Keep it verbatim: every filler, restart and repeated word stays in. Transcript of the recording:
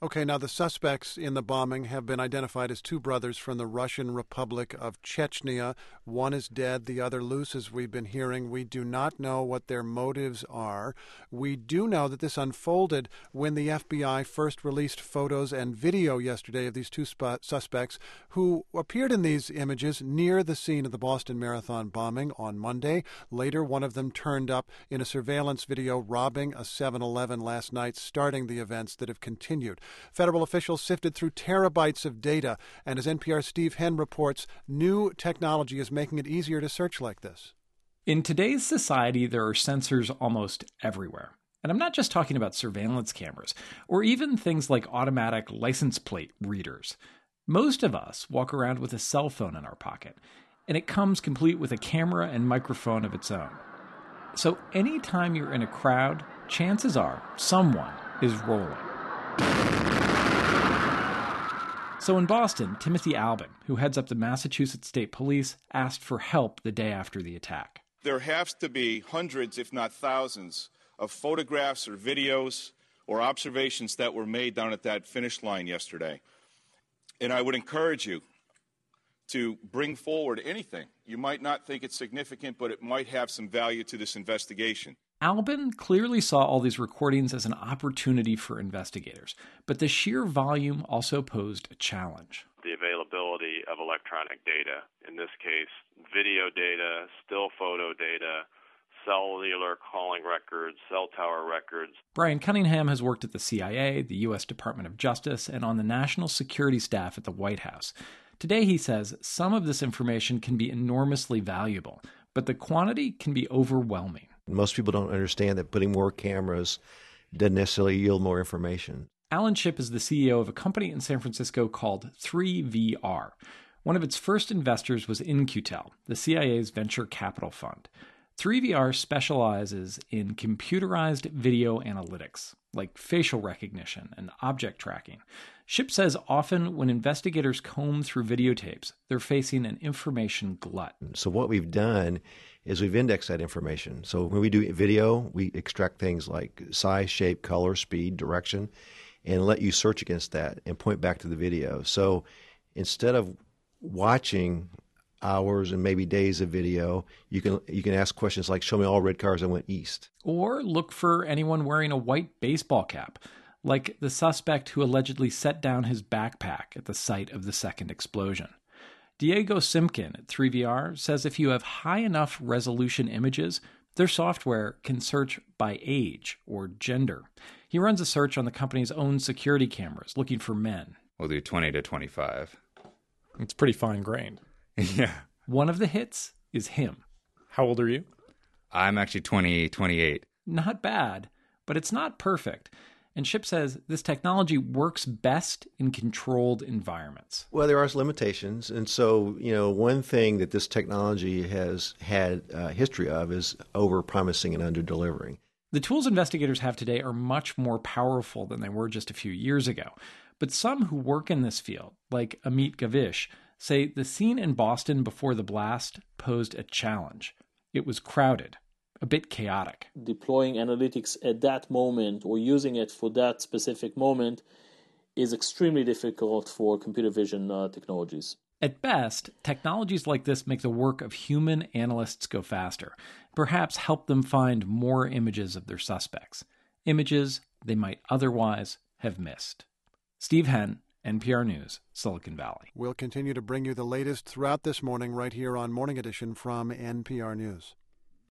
Okay, now the suspects in the bombing have been identified as two brothers from the Russian Republic of Chechnya. One is dead, the other loose, as we've been hearing. We do not know what their motives are. We do know that this unfolded when the F B I first released photos and video yesterday of these two sp- suspects who appeared in these images near the scene of the Boston Marathon bombing on Monday. Later, one of them turned up in a surveillance video robbing a seven eleven last night, starting the events that have continued. Federal officials sifted through terabytes of data, and as N P R's Steve Henn reports, new technology is making it easier to search like this. In today's society, there are sensors almost everywhere. And I'm not just talking about surveillance cameras, or even things like automatic license plate readers. Most of us walk around with a cell phone in our pocket, and it comes complete with a camera and microphone of its own. So anytime you're in a crowd, chances are someone is rolling. So in Boston, Timothy Albin, who heads up the Massachusetts State Police, asked for help the day after the attack. There has to be hundreds, if not thousands, of photographs or videos or observations that were made down at that finish line yesterday. And I would encourage you to bring forward anything. You might not think it's significant, but it might have some value to this investigation. Albin clearly saw all these recordings as an opportunity for investigators, but the sheer volume also posed a challenge. The availability of electronic data, in this case, video data, still photo data, cellular calling records, cell tower records. Brian Cunningham has worked at the C I A, the U S Department of Justice, and on the national security staff at the White House. Today, he says, some of this information can be enormously valuable, but the quantity can be overwhelming. Most people don't understand that putting more cameras doesn't necessarily yield more information. Alan Shipp is the C E O of a company in San Francisco called three V R. One of its first investors was In-Q-Tel, the C I A's venture capital fund. three V R specializes in computerized video analytics, like facial recognition and object tracking. Shipp says often when investigators comb through videotapes, they're facing an information glut. So what we've done is we've indexed that information. So when we do video, we extract things like size, shape, color, speed, direction, and let you search against that and point back to the video. So instead of watching hours and maybe days of video, you can you can ask questions like, show me all red cars that went east. Or look for anyone wearing a white baseball cap, like the suspect who allegedly set down his backpack at the site of the second explosion. Diego Simkin at three V R says if you have high enough resolution images, their software can search by age or gender. He runs a search on the company's own security cameras looking for men. We'll do twenty to twenty-five. It's pretty fine-grained. Yeah. One of the hits is him. How old are you? I'm actually twenty, twenty-eight. Not bad, but it's not perfect. And Shipp says this technology works best in controlled environments. Well, there are limitations. And so, you know, one thing that this technology has had a history of is over-promising and under-delivering. The tools investigators have today are much more powerful than they were just a few years ago. But some who work in this field, like Amit Gavish, say the scene in Boston before the blast posed a challenge. It was crowded, a bit chaotic. Deploying analytics at that moment or using it for that specific moment is extremely difficult for computer vision uh, technologies. At best, technologies like this make the work of human analysts go faster, perhaps help them find more images of their suspects, images they might otherwise have missed. Steve Henn, N P R News, Silicon Valley. We'll continue to bring you the latest throughout this morning right here on Morning Edition from N P R News.